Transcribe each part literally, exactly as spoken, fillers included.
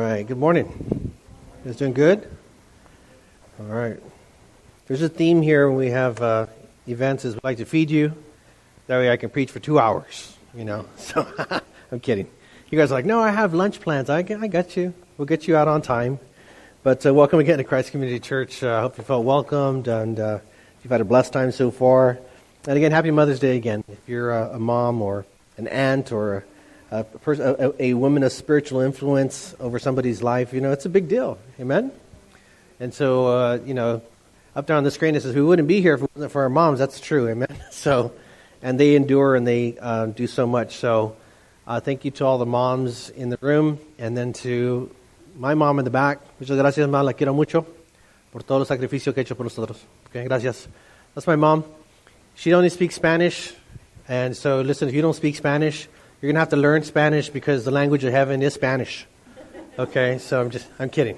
right, good morning. You guys doing good? All right. There's a theme here when we have uh, events is we like to feed you. That way I can preach for two hours, you know. So I'm kidding. You guys are like, no, I have lunch plans. I, I got you. We'll get you out on time. But uh, welcome again to Christ Community Church. I uh, hope you felt welcomed and uh, you've had a blessed time so far. And again, happy Mother's Day again. If you're a, a mom or an aunt or a A, pers- a, a woman of spiritual influence over somebody's life, you know, it's a big deal. Amen? And so, uh, you know, up there on the screen it says, we wouldn't be here if it wasn't for our moms. That's true. Amen? So, and they endure and they uh, do so much. So, uh, thank you to all the moms in the room and then to my mom in the back. Muchas gracias, ma. La quiero mucho por todo el sacrificio que ha hecho por nosotros. Okay, gracias. That's my mom. She only speaks Spanish. And so, listen, if you don't speak Spanish, you're going to have to learn Spanish because the language of heaven is Spanish. Okay, so I'm just, I'm kidding.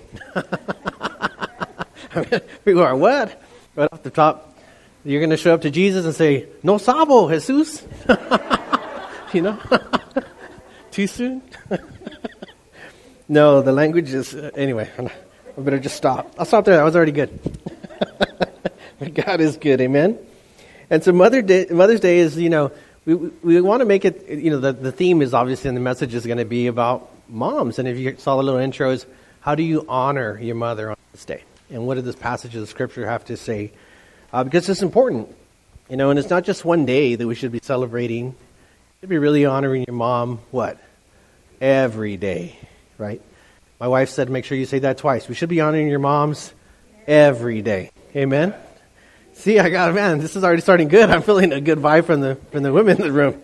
People are, what? Right off the top, you're going to show up to Jesus and say, no sabo, Jesus. You know? Too soon? No, the language is, uh, anyway, I better just stop. I'll stop there. That was already good. But God is good, amen? And so Mother Day, Mother's Day is, you know, We we want to make it, you know, the, the theme is obviously, and the message is going to be about moms. And if you saw the little intros, how do you honor your mother on this day? And what did this passage of the Scripture have to say? Uh, because it's important, you know, and it's not just one day that we should be celebrating. You should be really honoring your mom, what? Every day, right? My wife said, make sure you say that twice. We should be honoring your moms every day. Amen? See, I got, man, this is already starting good. I'm feeling a good vibe from the from the women in the room.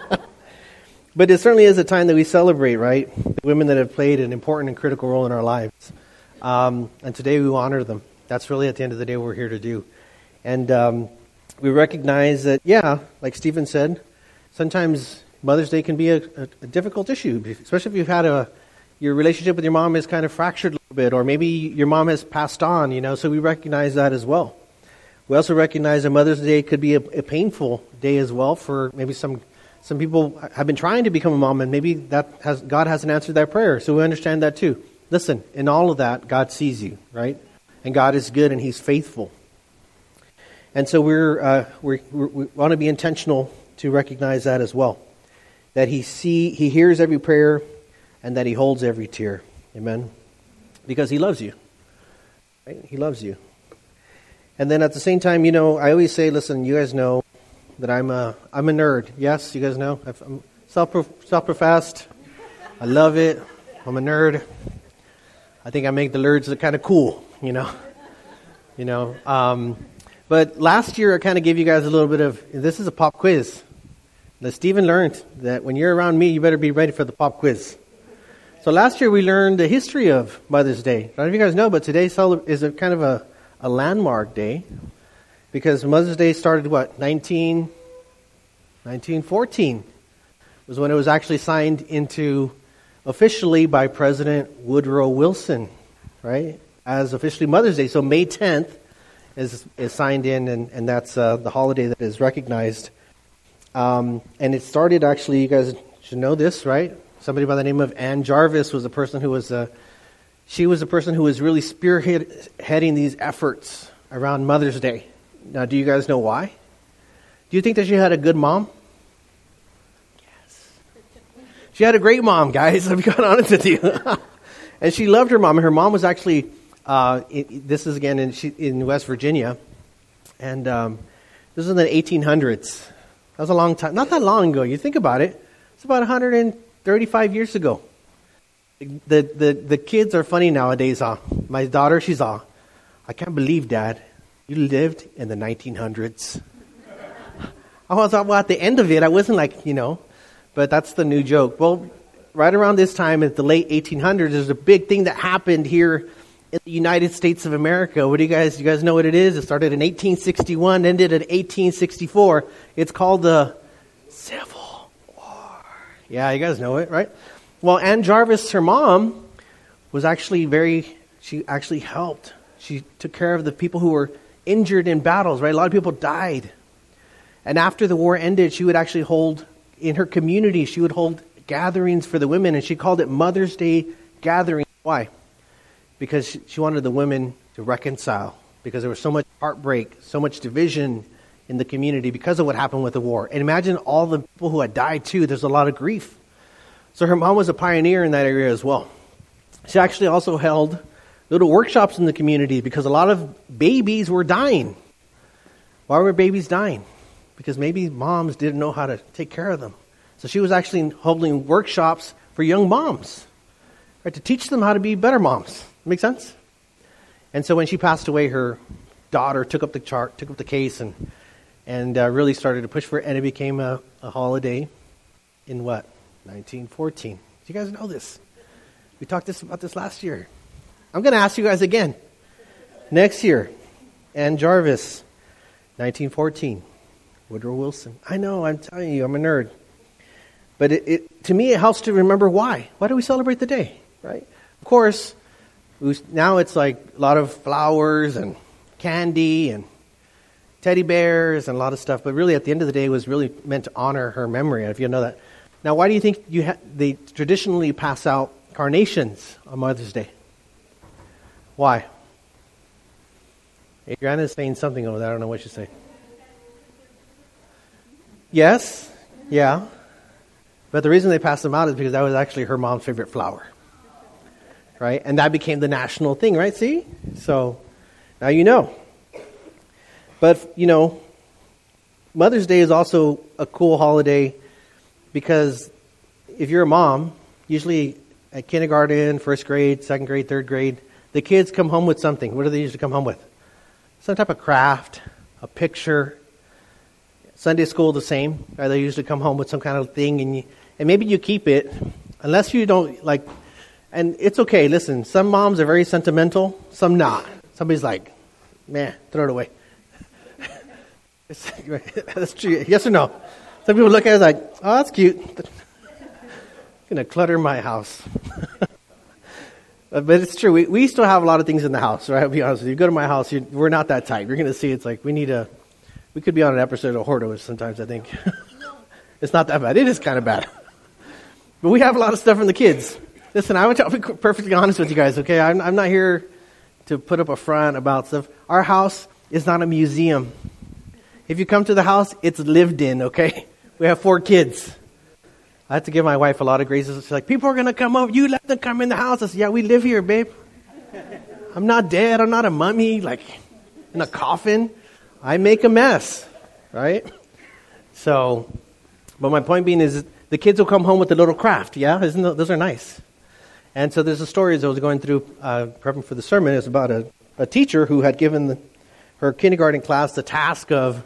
But it certainly is a time that we celebrate, right? The women that have played an important and critical role in our lives. Um, and today we honor them. That's really at the end of the day what we're here to do. And um, we recognize that, yeah, like Stephen said, sometimes Mother's Day can be a, a, a difficult issue, especially if you've had a, your relationship with your mom is kind of fractured a little bit, or maybe your mom has passed on, you know, so we recognize that as well. We also recognize that Mother's Day could be a, a painful day as well for maybe some some people have been trying to become a mom, and maybe that has God hasn't answered that prayer. So we understand that too. Listen, in all of that, God sees you, right? And God is good and He's faithful. And so we're, uh, we're, we're we want to be intentional to recognize that as well. That He see He hears every prayer and that He holds every tear. Amen? Because He loves you. Right? He loves you. And then at the same time, you know, I always say, listen, you guys know that I'm a I'm a nerd. Yes, you guys know. I'm self self-professed. I love it. I'm a nerd. I think I make the nerds look kind of cool, you know. You know. Um, but last year, I kind of gave you guys a little bit of, this is a pop quiz. That Stephen learned that when you're around me, you better be ready for the pop quiz. So last year, we learned the history of Mother's Day. I don't know if you guys know, but today is a kind of a a landmark day, because Mother's Day started, what, nineteen, nineteen fourteen was when it was actually signed into officially by President Woodrow Wilson, right, as officially Mother's Day. So May tenth is is signed in, and, and that's uh, the holiday that is recognized. Um, and it started, actually, you guys should know this, right? Somebody by the name of Ann Jarvis was the person who was uh, She was the person who was really spearheading these efforts around Mother's Day. Now, do you guys know why? Do you think that she had a good mom? Yes. She had a great mom, guys. I'll be quite honest with you. And she loved her mom. And her mom was actually, uh, it, this is again in, she, in West Virginia. And um, this was in the eighteen hundreds. That was a long time. Not that long ago. You think about it. It's about one hundred thirty-five years ago. The, the the kids are funny nowadays, huh? My daughter, she's all, I can't believe, Dad, you lived in the nineteen hundreds. I was well, at the end of it, I wasn't like, you know, but that's the new joke. Well, right around this time, at the late eighteen hundreds, there's a big thing that happened here in the United States of America. What do you guys, you guys know what it is? It started in eighteen sixty-one, ended in eighteen sixty-four. It's called the Civil War. Yeah, you guys know it, right? Well, Ann Jarvis, her mom, was actually very, she actually helped. She took care of the people who were injured in battles, right? A lot of people died. And after the war ended, she would actually hold, in her community, she would hold gatherings for the women, and she called it Mother's Day gatherings Why? Because she, she wanted the women to reconcile, because there was so much heartbreak, so much division in the community because of what happened with the war. And imagine all the people who had died too. There's a lot of grief. So her mom was a pioneer in that area as well. She actually also held little workshops in the community because a lot of babies were dying. Why were babies dying? Because maybe moms didn't know how to take care of them. So she was actually holding workshops for young moms, right, to teach them how to be better moms. Make sense? And so when she passed away, her daughter took up the chart, took up the case, and and uh, really started to push for it, and it became a, a holiday in what? nineteen fourteen. Do you guys know this? We talked this about this last year. I'm going to ask you guys again. Next year, Ann Jarvis, nineteen fourteen. Woodrow Wilson. I know, I'm telling you, I'm a nerd. But it, it, to me, it helps to remember why. Why do we celebrate the day, right? Of course, we, now it's like a lot of flowers and candy and teddy bears and a lot of stuff. But really, at the end of the day, it was really meant to honor her memory, if you know that. Now, why do you think you ha- they traditionally pass out carnations on Mother's Day? Why? Adriana's saying something over there. I don't know what she's saying. Yes, yeah. But the reason they passed them out is because that was actually her mom's favorite flower. Right? And that became the national thing, right? See? So, now you know. But, you know, Mother's Day is also a cool holiday because if you're a mom, usually at kindergarten, first grade, second grade, third grade, the kids come home with something. What do they usually come home with? Some type of craft, a picture. Sunday school, the same. Right? They usually come home with some kind of thing, and you, and maybe you keep it, unless you don't like. And it's okay. Listen, some moms are very sentimental, some not. Somebody's like, man, throw it away. That's true. Yes or no? Some people look at it like, oh, that's cute. It's gonna clutter my house. But it's true. We we still have a lot of things in the house, right? I'll be honest with you. You go to my house, you, we're not that type. You're gonna see it's like we need a. We could be on an episode of Horto sometimes, I think. It's not that bad. It is kind of bad. But we have a lot of stuff from the kids. Listen, I would I'll be perfectly honest with you guys, okay? I'm, I'm not here to put up a front about stuff. Our house is not a museum. If you come to the house, it's lived in, okay? We have four kids. I have to give my wife a lot of graces. She's like, people are going to come over. You let them come in the house. I said, yeah, we live here, babe. I'm not dead. I'm not a mummy, like in a coffin. I make a mess, right? So, but my point being is the kids will come home with a little craft, yeah? Isn't those are nice. And so there's a story as I was going through, uh, prepping for the sermon. It's about a, a teacher who had given the, her kindergarten class the task of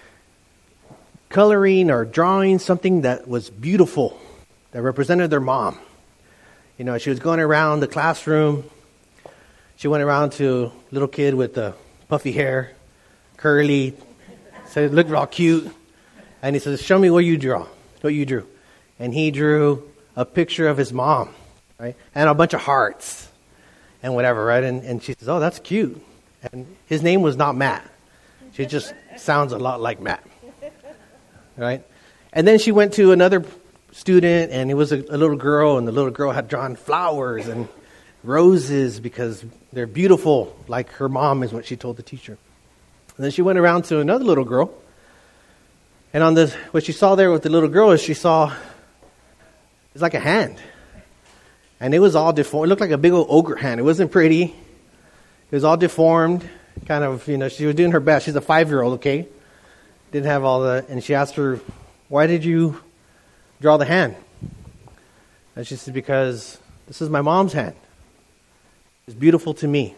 coloring or drawing something that was beautiful, that represented their mom. You know, she was going around the classroom. She went around to a little kid with the puffy hair, curly, said it looked all cute. And he says, show me what you draw, what you drew. And he drew a picture of his mom, right? And a bunch of hearts and whatever, right? And, and she says, oh, that's cute. And his name was not Matt. She just sounds a lot like Matt, right? And then she went to another student, and it was a, a little girl, and the little girl had drawn flowers and roses because they're beautiful, like her mom is what she told the teacher. And then she went around to another little girl, and on the what she saw there with the little girl is she saw it's like a hand, and it was all deformed. It looked like a big old ogre hand. It wasn't pretty. It was all deformed, kind of. You know, she was doing her best. She's a five-year-old, okay? Didn't have all the. And she asked her, "Why did you draw the hand?" And she said, "Because this is my mom's hand. It's beautiful to me.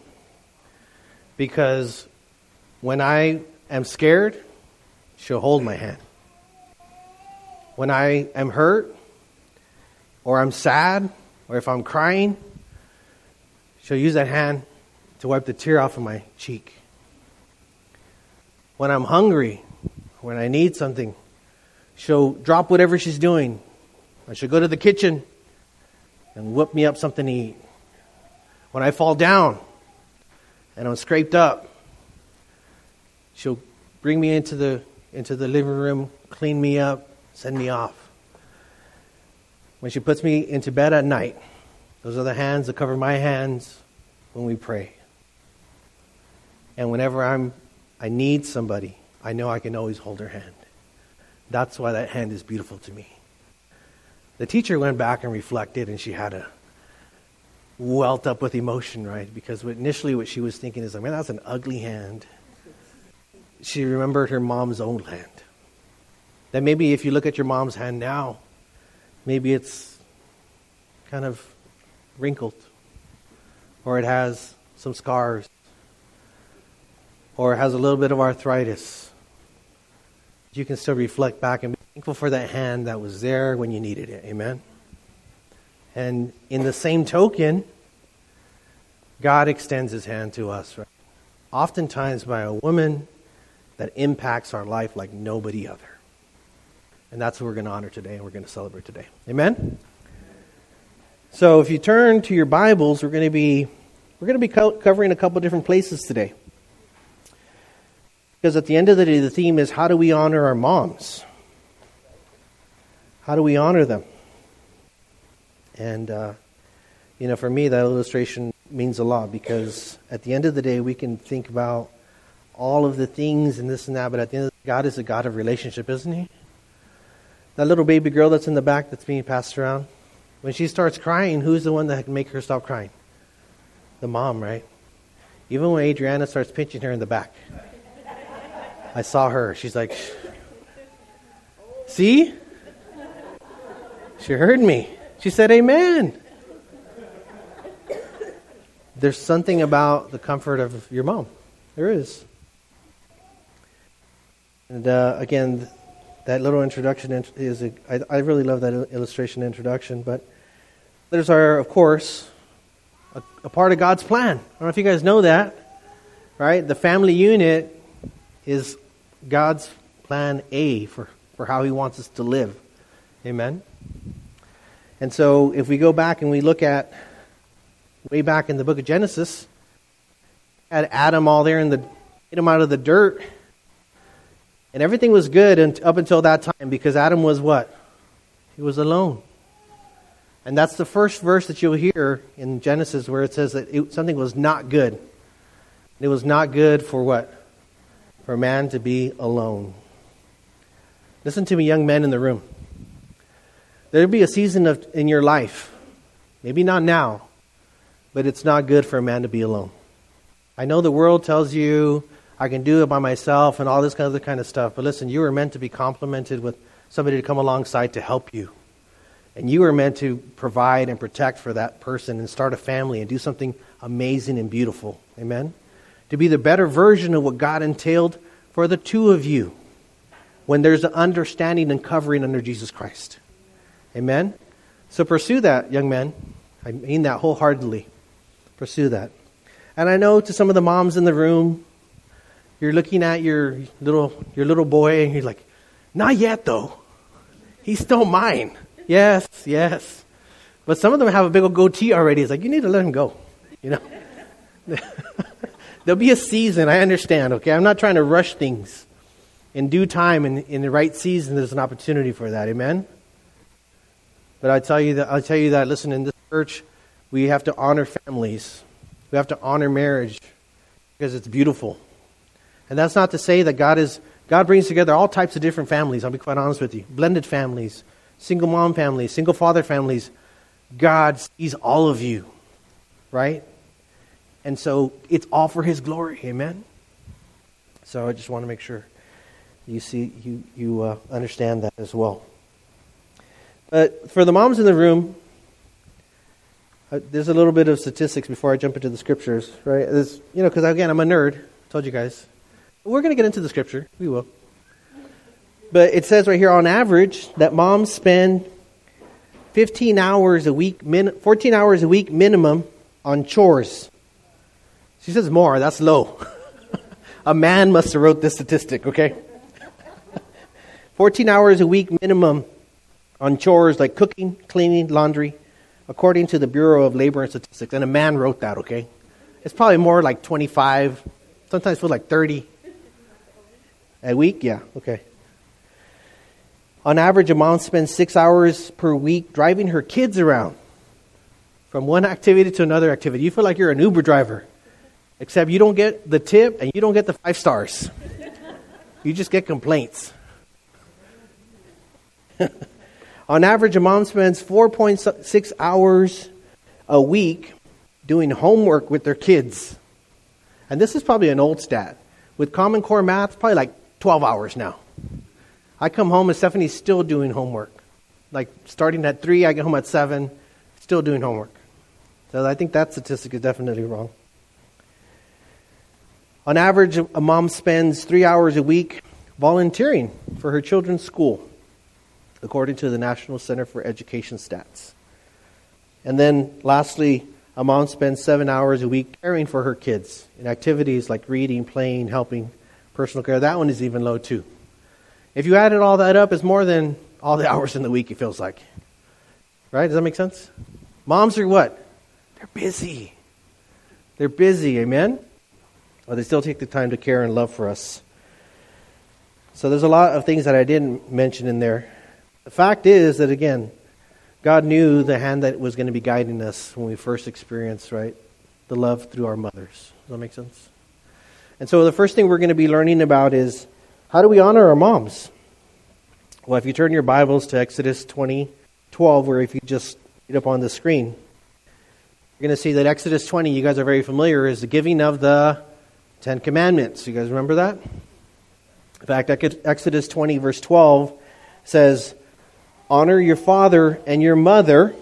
Because when I am scared, she'll hold my hand. When I am hurt, or I'm sad, or if I'm crying, she'll use that hand to wipe the tear off of my cheek. When I'm hungry, when I need something, she'll drop whatever she's doing, or she'll go to the kitchen and whip me up something to eat. When I fall down and I'm scraped up, she'll bring me into the into the living room, clean me up, send me off. When she puts me into bed at night, Those are the hands that cover my hands when we pray. And whenever I'm, I need somebody, I know I can always hold her hand. That's why that hand is beautiful to me. The teacher went back and reflected, and she had a welt up with emotion, right? Because initially what she was thinking is, like, man, that's an ugly hand. She remembered her mom's old hand. That maybe if you look at your mom's hand now, maybe it's kind of wrinkled, or it has some scars, or it has a little bit of arthritis. You can still reflect back and be thankful for that hand that was there when you needed it. Amen? And in the same token, God extends his hand to us, right? Oftentimes by a woman that impacts our life like nobody other. And that's who we're going to honor today and we're going to celebrate today. Amen? So if you turn to your Bibles, we're going to be we're going to be co- covering a couple different places today. Because at the end of the day, the theme is, how do we honor our moms? How do we honor them? And, uh, you know, for me, that illustration means a lot, because at the end of the day, we can think about all of the things and this and that, but at the end of the day, God is a God of relationship, isn't he? That little baby girl that's in the back that's being passed around, when she starts crying, who's the one that can make her stop crying? The mom, right? Even when Adriana starts pinching her in the back. I saw her. She's like, see? She heard me. She said, amen. There's something about the comfort of your mom. There is. And uh, again, that little introduction is, a, I, I really love that illustration introduction, but there's our, of course, a, a part of God's plan. I don't know if you guys know that, right? The family unit is God's plan A for, for how he wants us to live. Amen? And so if we go back and we look at way back in the book of Genesis, had Adam all there in the, get him out of the dirt. And everything was good and, up until that time, because Adam was what? He was alone. And that's the first verse that you'll hear in Genesis where it says that it, something was not good. It was not good for what? For man to be alone. Listen to me, young men in the room. There'll be a season of in your life, maybe not now, but it's not good for a man to be alone. I know the world tells you I can do it by myself and all this kind of, kind of stuff, but listen, you were meant to be complemented with somebody to come alongside to help you. And you were meant to provide and protect for that person and start a family and do something amazing and beautiful. Amen? To be the better version of what God entailed for the two of you when there's an understanding and covering under Jesus Christ. Amen? So pursue that, young men. I mean that wholeheartedly. Pursue that. And I know to some of the moms in the room, you're looking at your little your little boy and you're like, not yet though. He's still mine. Yes, yes. But some of them have a big old goatee already. It's like, you need to let him go. You know? There'll be a season, I understand, okay? I'm not trying to rush things. In due time, and in the right season, there's an opportunity for that, amen? But I tell you that, I'll tell you that, listen, in this church, we have to honor families. We have to honor marriage because it's beautiful. And that's not to say that God is, God brings together all types of different families, I'll be quite honest with you. Blended families, single mom families, single father families. God sees all of you, right? And so it's all for his glory. Amen? So I just want to make sure you see, you, you uh, understand that as well. But for the moms in the room, uh, there's a little bit of statistics before I jump into the scriptures, right? There's, you know, because again, I'm a nerd. I told you guys. We're going to get into the scripture. We will. But it says right here, on average, that moms spend fifteen hours a week, min- fourteen hours a week minimum on chores. She says more. That's low. A man must have wrote this statistic, okay? fourteen hours a week minimum on chores like cooking, cleaning, laundry, according to the Bureau of Labor and Statistics. And a man wrote that, okay? It's probably more like twenty-five, sometimes feels like thirty a week. Yeah, okay. On average, a mom spends six hours per week driving her kids around from one activity to another activity. You feel like you're an Uber driver, except you don't get the tip and you don't get the five stars. You just get complaints. On average, a mom spends four point six hours a week doing homework with their kids. And this is probably an old stat. With Common Core math, probably like twelve hours now. I come home and Stephanie's still doing homework. Like starting at three, I get home at seven, still doing homework. So I think that statistic is definitely wrong. On average, a mom spends three hours a week volunteering for her children's school, according to the National Center for Education Stats. And then lastly, a mom spends seven hours a week caring for her kids in activities like reading, playing, helping, personal care. That one is even low too. If you added all that up, it's more than all the hours in the week, it feels like. Right? Does that make sense? Moms are what? They're busy. They're busy, amen? Well, they still take the time to care and love for us. So there's a lot of things that I didn't mention in there. The fact is that, again, God knew the hand that was going to be guiding us when we first experienced, right, the love through our mothers. Does that make sense? And so the first thing we're going to be learning about is, how do we honor our moms? Well, if you turn your Bibles to Exodus twenty twelve, or if you just read up on the screen, you're going to see that Exodus twenty, you guys are very familiar, is the giving of the Ten Commandments. You guys remember that? In fact, Exodus twenty, verse twelve says, honor your father and your mother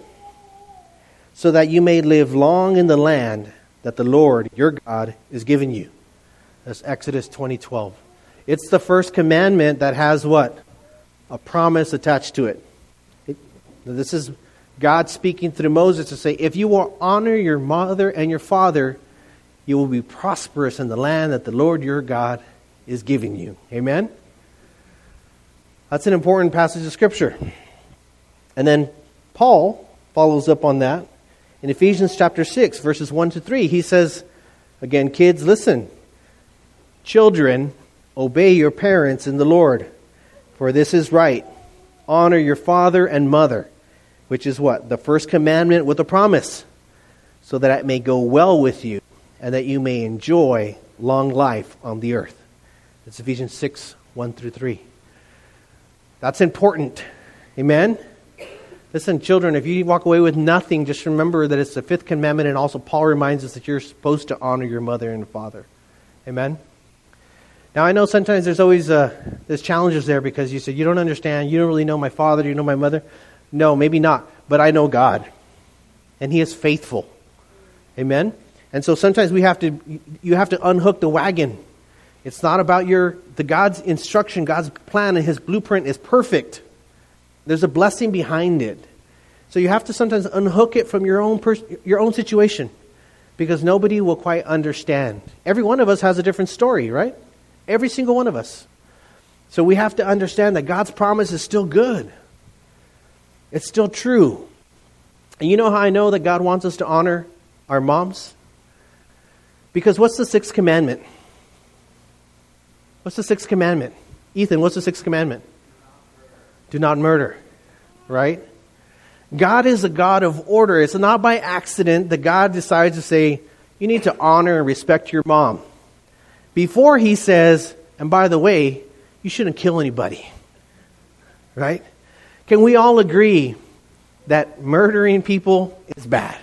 so that you may live long in the land that the Lord, your God, is giving you. That's Exodus twenty twelve. It's the first commandment that has what? A promise attached to it. it. This is God speaking through Moses to say, if you will honor your mother and your father, you will be prosperous in the land that the Lord, your God, is giving you. Amen? That's an important passage of Scripture. And then Paul follows up on that. In Ephesians chapter six, verses one to three, he says, again, kids, listen. Children, obey your parents in the Lord, for this is right. Honor your father and mother, which is what? The first commandment with a promise, so that it may go well with you, and that you may enjoy long life on the earth. It's Ephesians six, one through three. That's important. Amen? Listen, children, if you walk away with nothing, just remember that it's the fifth commandment, and also Paul reminds us that you're supposed to honor your mother and father. Amen? Now, I know sometimes there's always uh, there's challenges there because you say, you don't understand, you don't really know my father, do you know my mother? No, maybe not, but I know God, and He is faithful. Amen? And so sometimes we have to, you have to unhook the wagon. It's not about your, the God's instruction, God's plan and His blueprint is perfect. There's a blessing behind it. So you have to sometimes unhook it from your own pers- your own situation, because nobody will quite understand. Every one of us has a different story, right? Every single one of us. So we have to understand that God's promise is still good. It's still true. And you know how I know that God wants us to honor our moms? Because what's the sixth commandment? What's the sixth commandment? Ethan, what's the sixth commandment? Do not murder. Right? God is a God of order. It's not by accident that God decides to say, you need to honor and respect your mom. Before He says, and by the way, you shouldn't kill anybody. Right? Can we all agree that murdering people is bad?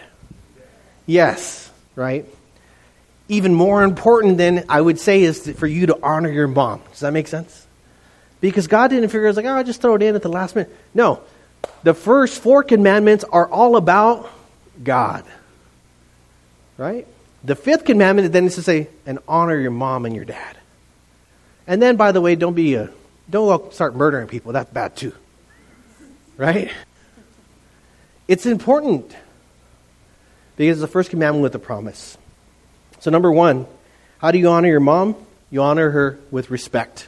Yes. Right? Even more important than I would say is for you to honor your mom. Does that make sense? Because God didn't figure, it was like, oh, I'll just throw it in at the last minute. No. The first four commandments are all about God. Right? The fifth commandment then is to say, and honor your mom and your dad. And then, by the way, don't be a, don't start murdering people. That's bad too. Right? It's important. Because it's the first commandment with a promise. So number one, how do you honor your mom? You honor her with respect.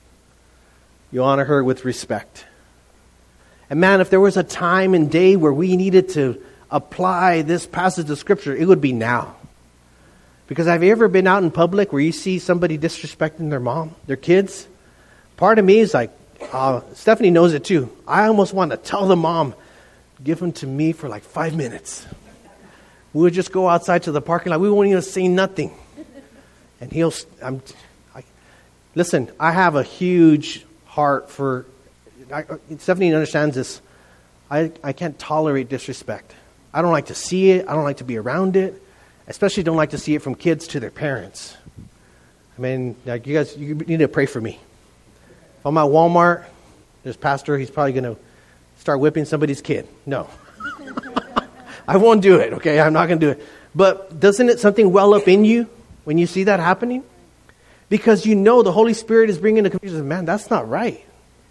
You honor her with respect. And man, if there was a time and day where we needed to apply this passage of Scripture, it would be now. Because have you ever been out in public where you see somebody disrespecting their mom, their kids? Part of me is like, uh, Stephanie knows it too. I almost want to tell the mom, give them to me for like five minutes. We would just go outside to the parking lot. We won't even say nothing. And he'll, I'm, I, listen, I have a huge heart for, I, Stephanie understands this. I, I can't tolerate disrespect. I don't like to see it. I don't like to be around it. Especially don't like to see it from kids to their parents. I mean, like you guys, you need to pray for me. If I'm at Walmart, there's pastor, he's probably going to start whipping somebody's kid. No. I won't do it, okay? I'm not going to do it. But doesn't it something well up in you when you see that happening? Because you know the Holy Spirit is bringing the conviction. Man, that's not right.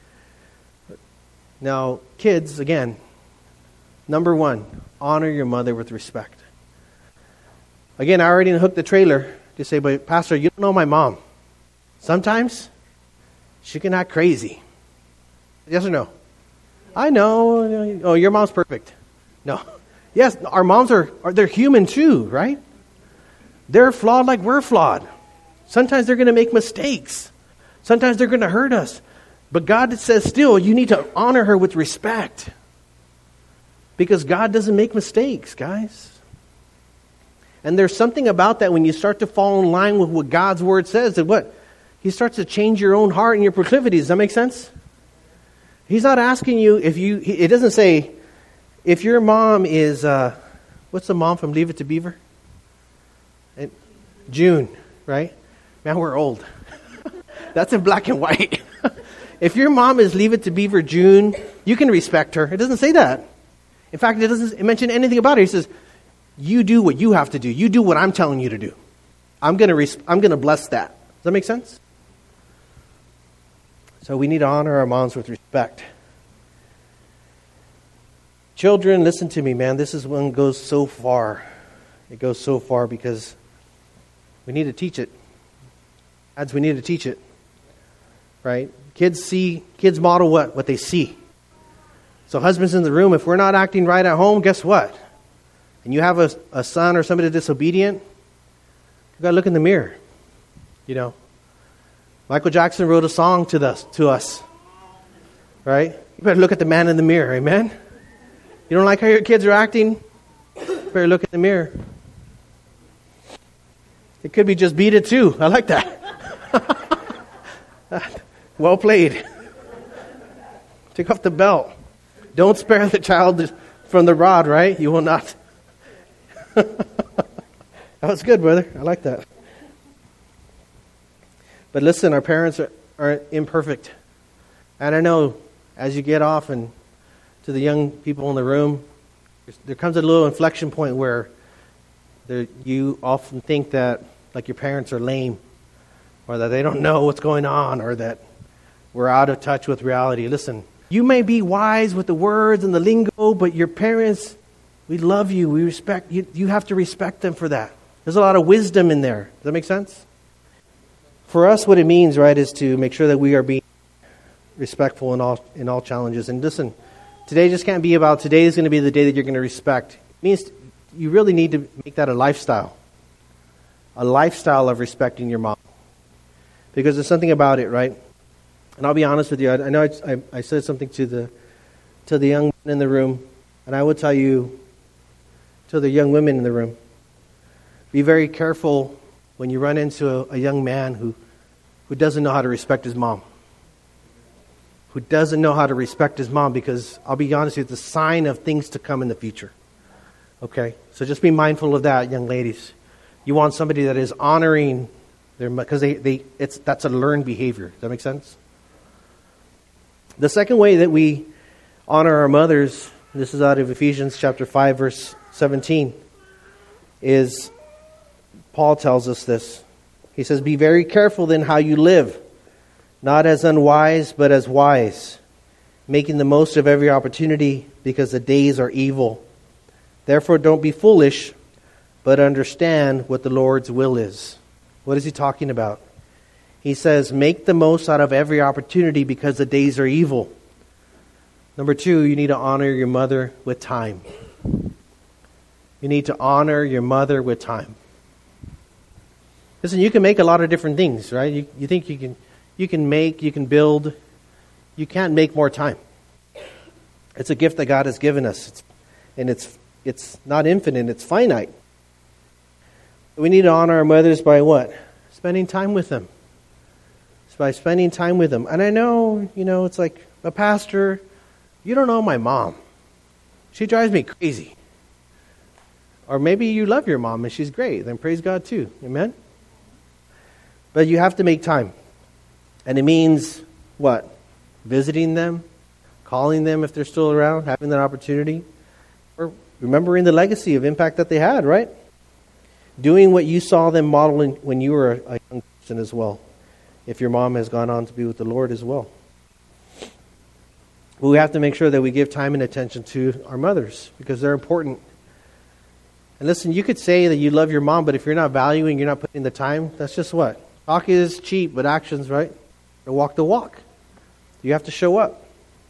Now, kids, again, number one, honor your mother with respect. Again, I already hooked the trailer to say, but Pastor, you don't know my mom. Sometimes she can act crazy. Yes or no? I know. Oh, your mom's perfect. No. Yes, our moms are, are they're human too, right? They're flawed like we're flawed. Sometimes they're going to make mistakes. Sometimes they're going to hurt us. But God says still, you need to honor her with respect. Because God doesn't make mistakes, guys. And there's something about that when you start to fall in line with what God's Word says, that what? He starts to change your own heart and your proclivities. Does that make sense? He's not asking you if you, it doesn't say, if your mom is, uh, what's the mom from Leave It to Beaver? And June, right? Man, we're old. That's in black and white. If your mom is Leave It to Beaver June, you can respect her. It doesn't say that. In fact, it doesn't mention anything about it. He says, you do what you have to do. You do what I'm telling you to do. I'm going to res- I'm going to bless that. Does that make sense? So we need to honor our moms with respect. Children, listen to me, man. This is one goes so far. It goes so far because we need to teach it. Dads, we need to teach it. Right? Kids see, kids model what? What they see. So husbands in the room, if we're not acting right at home, guess what? And you have a, a son or somebody disobedient, you got to look in the mirror. You know, Michael Jackson wrote a song to, the, to us. Right? You better look at the man in the mirror. Amen? You don't like how your kids are acting? You better look in the mirror. It could be just beat it too. I like that. Well played. Take off the belt. Don't spare the child from the rod, right? You will not. That was good, brother. I like that. But listen, our parents are, are imperfect. And I know as you get off and to the young people in the room, there comes a little inflection point where there, you often think that like your parents are lame or that they don't know what's going on or that we're out of touch with reality. Listen, you may be wise with the words and the lingo, but your parents, we love you. We respect you. You have to respect them for that. There's a lot of wisdom in there. Does that make sense? For us, what it means, right, is to make sure that we are being respectful in all in all challenges. And listen, today just can't be about today is going to be the day that you're going to respect. It means you really need to make that a lifestyle. A lifestyle of respecting your mom. Because there's something about it, right? And I'll be honest with you. I, I know I, I, I said something to the to the young men in the room, and I will tell you to the young women in the room, be very careful when you run into a, a young man who, who doesn't know how to respect his mom. Who doesn't know how to respect his mom, because I'll be honest with you, it's a sign of things to come in the future. Okay? So just be mindful of that, young ladies. You want somebody that is honoring their, because they, they it's that's a learned behavior. Does that make sense? The second way that we honor our mothers, this is out of Ephesians chapter five, verse seventeen, is Paul tells us this. He says, be very careful then how you live, not as unwise, but as wise, making the most of every opportunity, because the days are evil. Therefore don't be foolish, but understand what the Lord's will is. What is he talking about? He says, make the most out of every opportunity because the days are evil. Number two, you need to honor your mother with time. You need to honor your mother with time. Listen, you can make a lot of different things, right? You, you think you can, you can make, you can build. You can't make more time. It's a gift that God has given us. It's, and it's It's not infinite, it's finite. We need to honor our mothers by what? Spending time with them. It's by spending time with them. And I know, you know, it's like, a pastor, you don't know my mom. She drives me crazy. Or maybe you love your mom and she's great. Then praise God too. Amen? But you have to make time. And it means what? Visiting them, calling them if they're still around, having that opportunity, or remembering the legacy of impact that they had, right? Doing what you saw them modeling when you were a young person as well, if your mom has gone on to be with the Lord as well. But we have to make sure that we give time and attention to our mothers because they're important. And listen, you could say that you love your mom, but if you're not valuing, you're not putting the time, that's just what? Talk is cheap, but actions, right? Or walk the walk. You have to show up.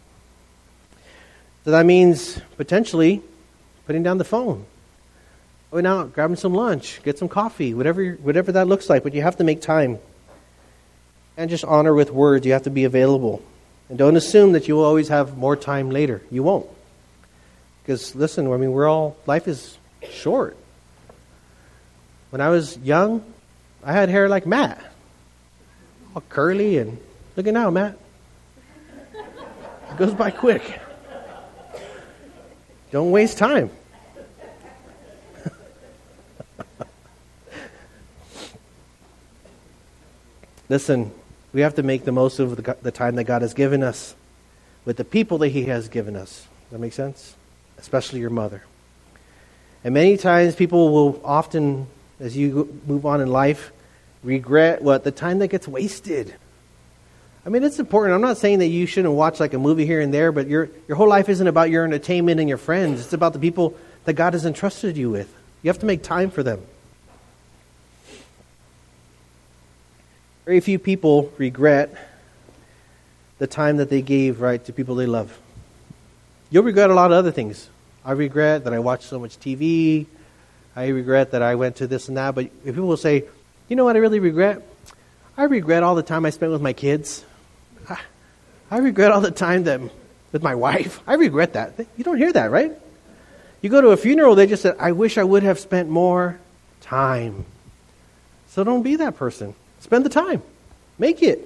So that means potentially putting down the phone, going out, grabbing some lunch, get some coffee, whatever whatever that looks like. But you have to make time. And just honor with words. You have to be available. And don't assume that you will always have more time later. You won't. Because listen, I mean, we're all, life is short. When I was young, I had hair like Matt. All curly and look at now, Matt. It goes by quick. Don't waste time. Listen, we have to make the most of the, the time that God has given us with the people that He has given us. Does that make sense? Especially your mother. And many times people will often, as you move on in life, regret what? The time that gets wasted. I mean, it's important. I'm not saying that you shouldn't watch like a movie here and there, but your your whole life isn't about your entertainment and your friends. It's about the people that God has entrusted you with. You have to make time for them. Very few people regret the time that they gave, right, to people they love. You'll regret a lot of other things. I regret that I watched so much T V. I regret that I went to this and that. But if people will say, you know what I really regret? I regret all the time I spent with my kids. I, I regret all the time that with my wife. I regret that. You don't hear that, right? You go to a funeral, they just said, I wish I would have spent more time. So don't be that person. Spend the time. Make it.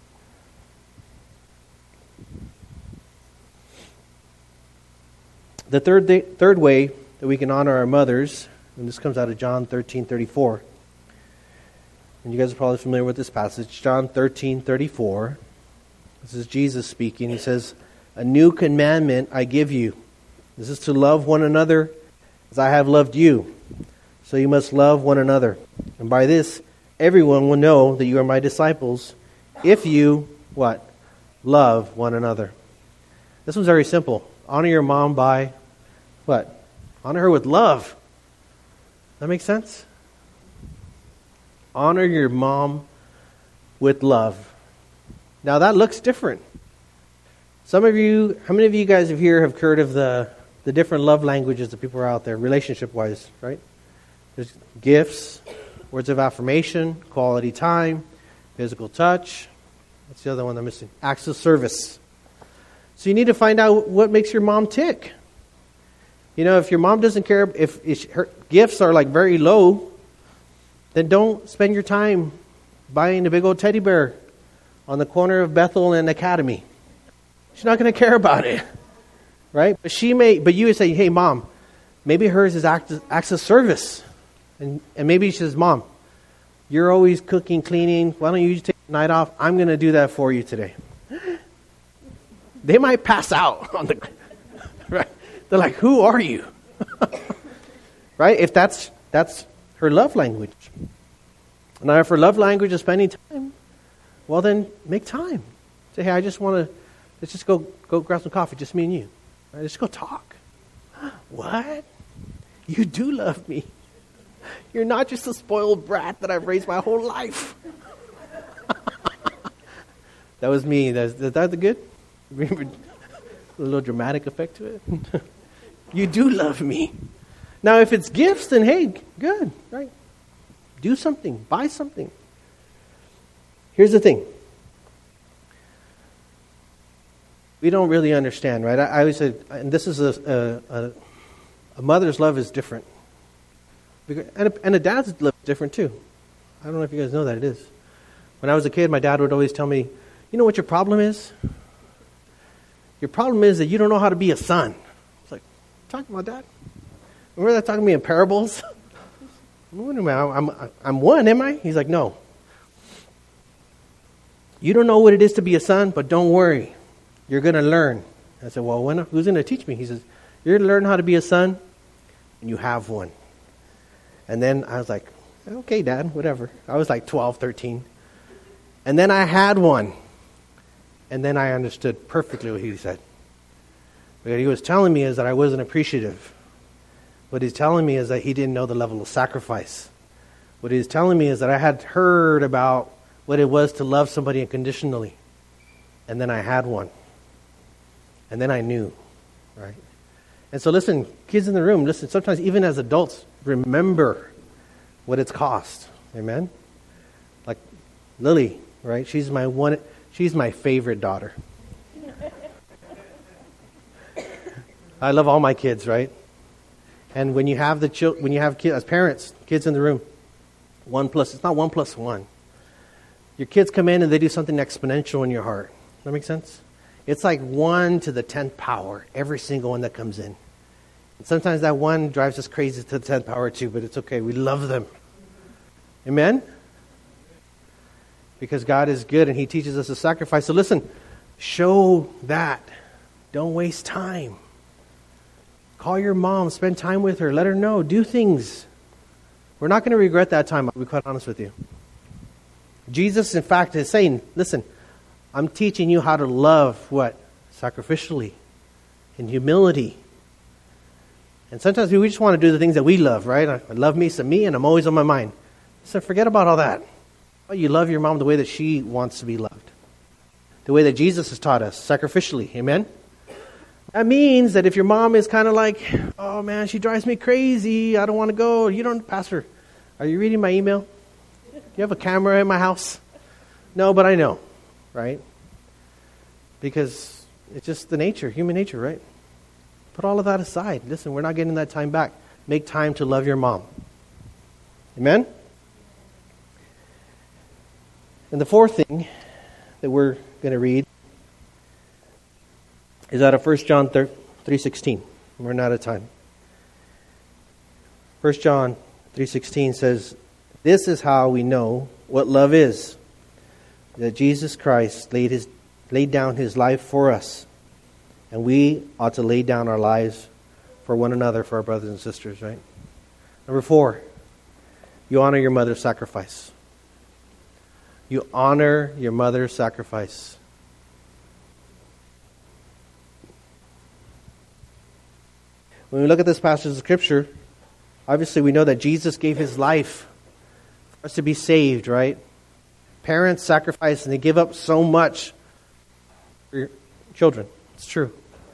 The third day, third way that we can honor our mothers, and this comes out of John thirteen thirty-four. And you guys are probably familiar with this passage. John thirteen thirty-four. This is Jesus speaking. He says, a new commandment I give you. This is to love one another as I have loved you. So you must love one another. And by this, everyone will know that you are my disciples if you, what? Love one another. This one's very simple. Honor your mom by, what? Honor her with love. That makes sense? Honor your mom with love. Now that looks different. Some of you, how many of you guys here have heard of the, the different love languages that people are out there, relationship-wise, right? There's gifts, words of affirmation, quality time, physical touch. What's the other one I'm missing? Acts of service. So you need to find out what makes your mom tick. You know, if your mom doesn't care, if, if her gifts are like very low, then don't spend your time buying a big old teddy bear on the corner of Bethel and Academy. She's not going to care about it, right? But she may. But you would say, "Hey, mom, maybe hers is act, acts of service," and and maybe she says, "Mom, you're always cooking, cleaning. Why don't you just take the night off? I'm going to do that for you today." They might pass out on the. Right? They're like, "Who are you?" Right? If that's that's her love language. Now, if her love language is spending time, well, then make time. Say, "Hey, I just want to, let's just go go grab some coffee, just me and you. Right? Let's go talk." What? You do love me. You're not just a spoiled brat that I've raised my whole life. That was me. That's, is that the good? Remember, a little dramatic effect to it. You do love me. Now, if it's gifts, then hey, good, right? Do something. Buy something. Here's the thing. We don't really understand, right? I, I always say, and this is a, a, a A mother's love is different. Because, and, a, and a dad's love is different too. I don't know if you guys know that it is. When I was a kid, my dad would always tell me, you know what your problem is? Your problem is that you don't know how to be a son. I was like, talking about that? Remember that talking to me in parables? I'm, I'm, I'm one, am I? He's like, no. You don't know what it is to be a son, but don't worry. You're going to learn. I said, well, when, who's going to teach me? He says, you're going to learn how to be a son, and you have one. And then I was like, okay, Dad, whatever. I was like twelve, thirteen. And then I had one. And then I understood perfectly what he said. What he was telling me is that I wasn't appreciative. What he's telling me is that he didn't know the level of sacrifice. What he's telling me is that I had heard about what it was to love somebody unconditionally. And then I had one. And then I knew, right? And so listen, kids in the room, listen, sometimes even as adults, remember what it's cost. Amen? Like Lily, right? She's my one, she's my favorite daughter. I love all my kids, right? And when you have the chil- when you have kids, as parents, kids in the room, one plus, it's not one plus one. Your kids come in and they do something exponential in your heart. Does that make sense? It's like one to the tenth power, every single one that comes in. And sometimes that one drives us crazy to the tenth power too, but it's okay. We love them. Amen? Because God is good and He teaches us to sacrifice. So listen, show that. Don't waste time. Call your mom, spend time with her, let her know, do things. We're not going to regret that time, I'll be quite honest with you. Jesus, in fact, is saying, listen, I'm teaching you how to love what? Sacrificially, in humility. And sometimes we just want to do the things that we love, right? I, I love me some me, and I'm always on my mind. So forget about all that. Well, you love your mom the way that she wants to be loved. The way that Jesus has taught us, sacrificially. Amen? That means that if your mom is kind of like, oh man, she drives me crazy, I don't want to go. You don't, Pastor, are you reading my email? Do you have a camera in my house? No, but I know, right? Because it's just the nature, human nature, right? Put all of that aside. Listen, we're not getting that time back. Make time to love your mom. Amen? And the fourth thing that we're going to read is out of First John three sixteen. We're not out of time. First John three sixteen says, this is how we know what love is, that Jesus Christ laid his laid down his life for us, and we ought to lay down our lives for one another, for our brothers and sisters, right? Number four, you honor your mother's sacrifice. You honor your mother's sacrifice. When we look at this passage of Scripture, obviously we know that Jesus gave his life for us to be saved, right? Parents sacrifice and they give up so much for your children. It's true.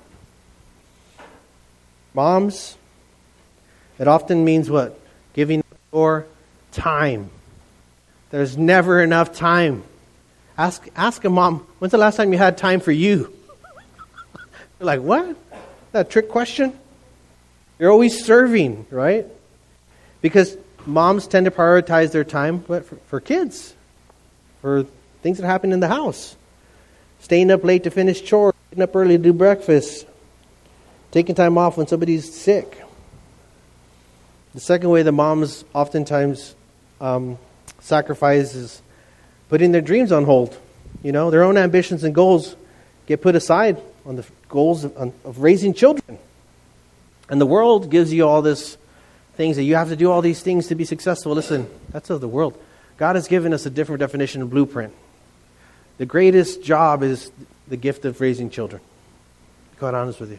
Moms, it often means what? Giving up your time. There's never enough time. Ask ask a mom, when's the last time you had time for you? You're like, what? Is that a trick question? You're always serving, right? Because moms tend to prioritize their time what, for, for kids, for things that happen in the house. Staying up late to finish chores, getting up early to do breakfast, taking time off when somebody's sick. The second way the moms oftentimes um, sacrifice is putting their dreams on hold. You know, their own ambitions and goals get put aside on the goals of, of raising children. And the world gives you all this things that you have to do all these things to be successful. Listen, that's of the world. God has given us a different definition of blueprint. The greatest job is the gift of raising children. To be quite honest with you.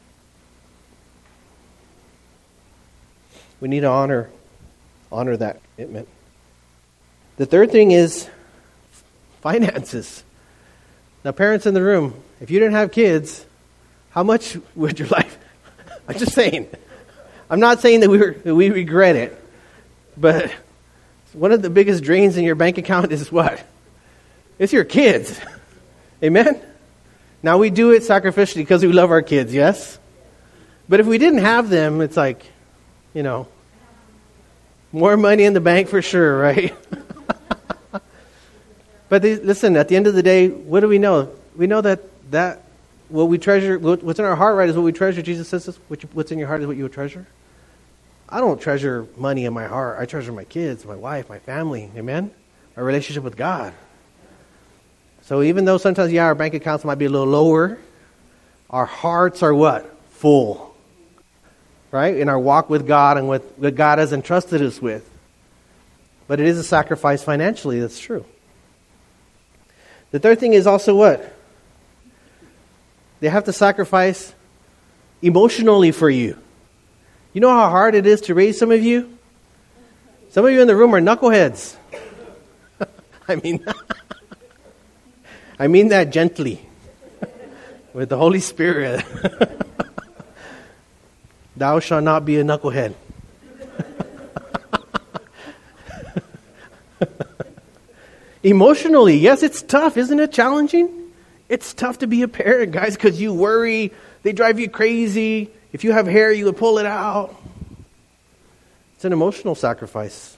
We need to honor, honor that commitment. The third thing is finances. Now, parents in the room, if you didn't have kids, how much would your life... I'm just saying. I'm not saying that we were, that we regret it, but one of the biggest drains in your bank account is what? It's your kids. Amen? Now we do it sacrificially because we love our kids, yes? But if we didn't have them, it's like, you know, more money in the bank for sure, right? But they, listen, at the end of the day, what do we know? We know that, that what we treasure, what's in our heart, right, is what we treasure. Jesus says this, what's in your heart is what you will treasure. I don't treasure money in my heart. I treasure my kids, my wife, my family, amen? Our relationship with God. So even though sometimes, yeah, our bank accounts might be a little lower, our hearts are what? Full. Right? In our walk with God and with what God has entrusted us with. But it is a sacrifice financially, that's true. The third thing is also what? They have to sacrifice emotionally for you. You know how hard it is to raise some of you? Some of you in the room are knuckleheads. I mean, I mean that gently. With the Holy Spirit. Thou shalt not be a knucklehead. Emotionally, yes, it's tough. Isn't it challenging? It's tough to be a parent, guys, because you worry. They drive you crazy. If you have hair, you would pull it out. It's an emotional sacrifice.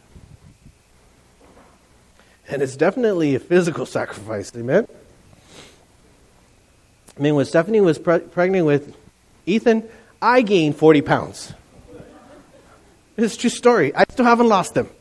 And it's definitely a physical sacrifice. Amen? I mean, when Stephanie was pre- pregnant with Ethan, I gained forty pounds. It's a true story. I still haven't lost them.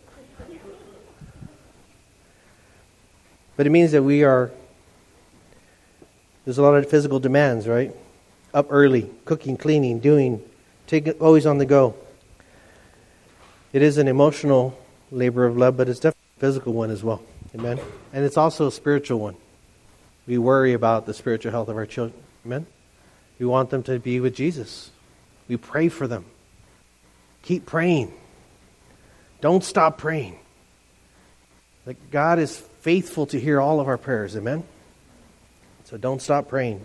But it means that we are, there's a lot of physical demands, right? Up early, cooking, cleaning, doing, taking, always on the go. It is an emotional labor of love, but it's definitely a physical one as well. Amen? And it's also a spiritual one. We worry about the spiritual health of our children. Amen? We want them to be with Jesus. We pray for them. Keep praying. Don't stop praying. Like God is faithful to hear all of our prayers. Amen? So don't stop praying.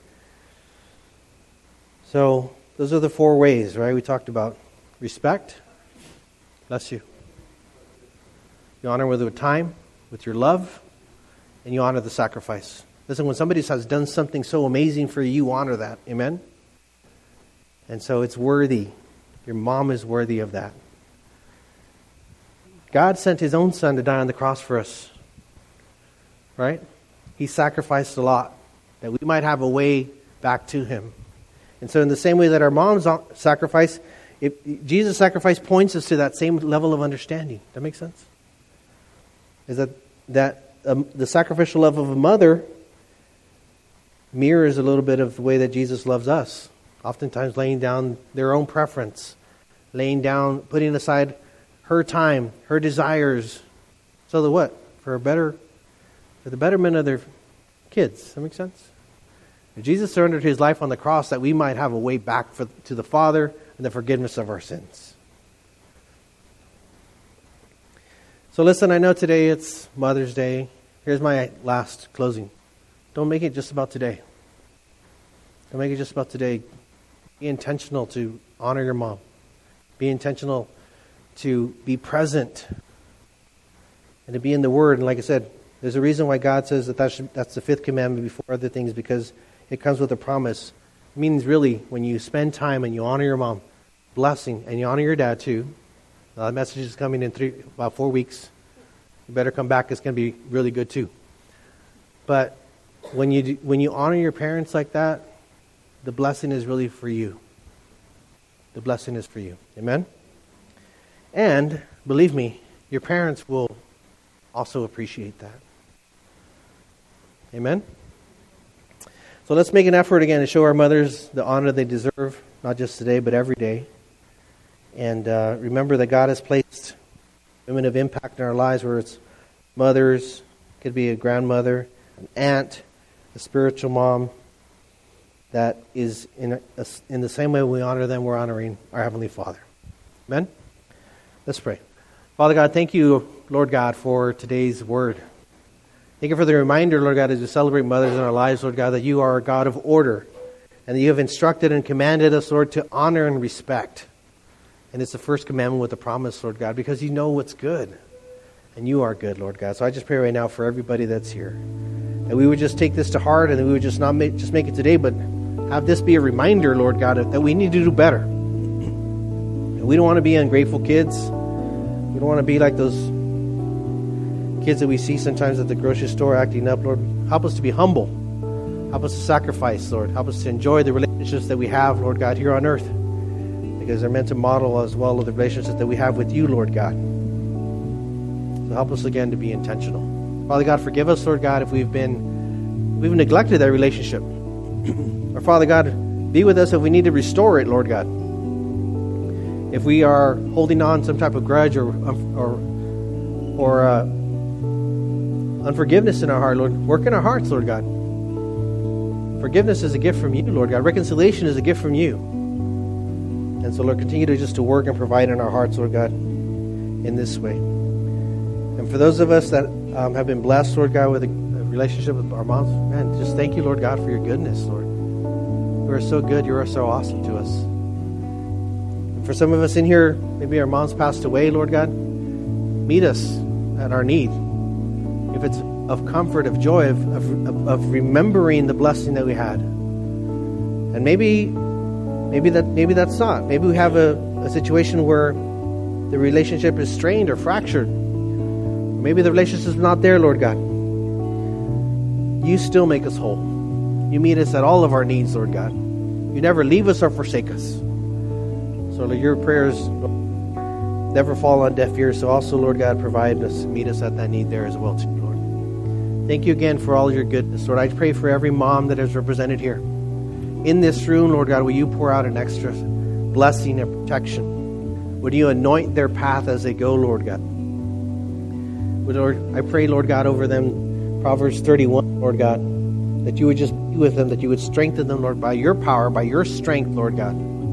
So those are the four ways, right? We talked about respect. Bless you. You honor with your time, with your love, and you honor the sacrifice. Listen, when somebody has done something so amazing for you, you honor that. Amen? And so it's worthy. Your mom is worthy of that. God sent His own Son to die on the cross for us. Right? He sacrificed a lot that we might have a way back to Him. And so in the same way that our moms sacrifice, it, Jesus' sacrifice points us to that same level of understanding. That makes sense? Is that, that um, the sacrificial love of a mother mirrors a little bit of the way that Jesus loves us. Oftentimes laying down their own preference. Laying down, putting aside her time, her desires. So that what? For a better, for the betterment of their kids. Does that make sense? Jesus surrendered His life on the cross that we might have a way back for, to the Father and the forgiveness of our sins. So listen, I know today it's Mother's Day. Here's my last closing. Don't make it just about today. Don't make it just about today. Be intentional to honor your mom. Be intentional to be present and to be in the Word. And like I said, there's a reason why God says that, that should, that's the fifth commandment before other things, because it comes with a promise. It means really, when you spend time and you honor your mom, blessing, and you honor your dad too. Uh, the message is coming in three, about four weeks. You better come back. It's going to be really good too. But when you do, when you honor your parents like that, the blessing is really for you. The blessing is for you. Amen? And, believe me, your parents will also appreciate that. Amen? So let's make an effort again to show our mothers the honor they deserve, not just today, but every day. And uh, remember that God has placed women of impact in our lives, where it's mothers, could be a grandmother, an aunt, a spiritual mom, that is in, a, a, in the same way we honor them, we're honoring our Heavenly Father. Amen? Let's pray. Father God, thank you, Lord God, for today's word. Thank you for the reminder, Lord God, as we celebrate mothers in our lives, Lord God, that you are a God of order, and that you have instructed and commanded us, Lord, to honor and respect. And it's the first commandment with a promise, Lord God, because you know what's good. And you are good, Lord God. So I just pray right now for everybody that's here, that we would just take this to heart, and that we would just not make, just make it today, but have this be a reminder, Lord God, that we need to do better. And we don't want to be ungrateful kids. We don't want to be like those kids that we see sometimes at the grocery store acting up. Lord, help us to be humble. Help us to sacrifice, Lord. Help us to enjoy the relationships that we have, Lord God, here on earth. Because they're meant to model as well the relationships that we have with you, Lord God. So help us again to be intentional. Father God, forgive us, Lord God, if we've been we've neglected that relationship. Or Father God, be with us if we need to restore it, Lord God. If we are holding on some type of grudge or or or uh, unforgiveness in our heart, Lord, work in our hearts, Lord God. Forgiveness is a gift from you, Lord God. Reconciliation is a gift from you. And so, Lord, continue to just to work and provide in our hearts, Lord God, in this way. And for those of us that um, have been blessed, Lord God, with a, a relationship with our moms, man, just thank you, Lord God, for your goodness, Lord. You are so good. You are so awesome to us. And for some of us in here, maybe our moms passed away, Lord God. Meet us at our need. If it's of comfort, of joy, of, of, of remembering the blessing that we had. And maybe maybe that maybe that's not. Maybe we have a, a situation where the relationship is strained or fractured. Maybe the relationship is not there, Lord God. You still make us whole. You meet us at all of our needs, Lord God. You never leave us or forsake us. So Lord, your prayers never fall on deaf ears. So also, Lord God, provide us, meet us at that need there as well, too, Lord. Thank you again for all your goodness, Lord. I pray for every mom that is represented here. In this room, Lord God, will you pour out an extra blessing and protection? Would you anoint their path as they go, Lord God? Lord, I pray, Lord God, over them, Proverbs thirty-one, Lord God, that you would just be with them, that you would strengthen them, Lord, by your power, by your strength, Lord God.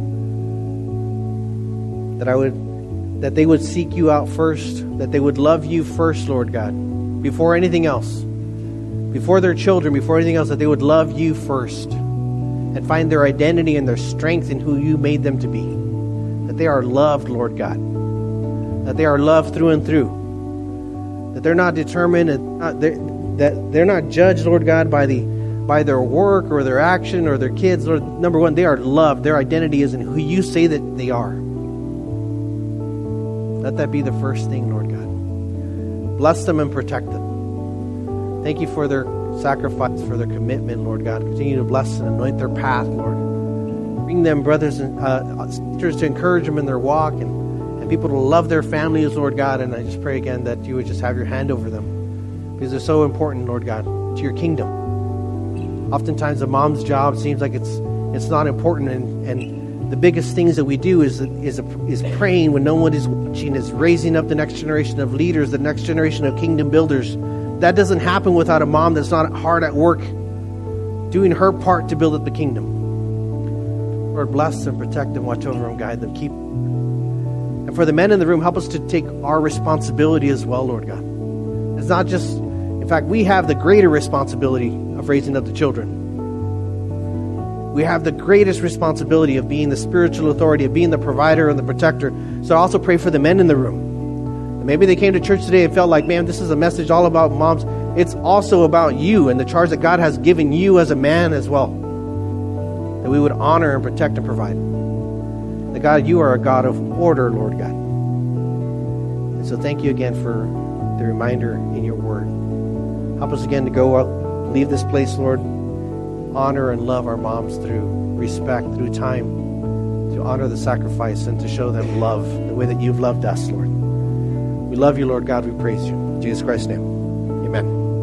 That I would, that they would seek you out first, that they would love you first, Lord God, before anything else, before their children, before anything else, that they would love you first and find their identity and their strength in who you made them to be. That they are loved, Lord God. That they are loved through and through. That they're not determined, and not, they're, that they're not judged, Lord God, by the by their work or their action or their kids. Lord, number one, they are loved. Their identity is in who you say that they are. Let that be the first thing, Lord God. Bless them and protect them. Thank you for their sacrifice, for their commitment, Lord God. Continue to bless and anoint their path, Lord. Bring them brothers and uh, sisters to encourage them in their walk, and and people to love their families, Lord God. And I just pray again that you would just have your hand over them, because they're so important, Lord God, to your kingdom. Oftentimes a mom's job seems like it's it's not important, and, and the biggest things that we do is is is praying when no one is watching, is raising up the next generation of leaders, the next generation of kingdom builders. That doesn't happen without a mom that's not hard at work doing her part to build up the kingdom. Lord, bless them, protect them, watch over them, guide them, keep them. And for the men in the room, help us to take our responsibility as well, Lord God. It's not just, in fact, we have the greater responsibility of raising up the children. We have the greatest responsibility of being the spiritual authority, of being the provider and the protector. So I also pray for the men in the room. And maybe they came to church today and felt like, man, this is a message all about moms. It's also about you and the charge that God has given you as a man as well. That we would honor and protect and provide. That God, you are a God of order, Lord God. And so thank you again for the reminder in your word. Help us again to go out, leave this place, Lord, honor and love our moms through respect, through time, to honor the sacrifice and to show them love the way that you've loved us, Lord. We love you, Lord God. We praise you. In Jesus Christ's name, amen.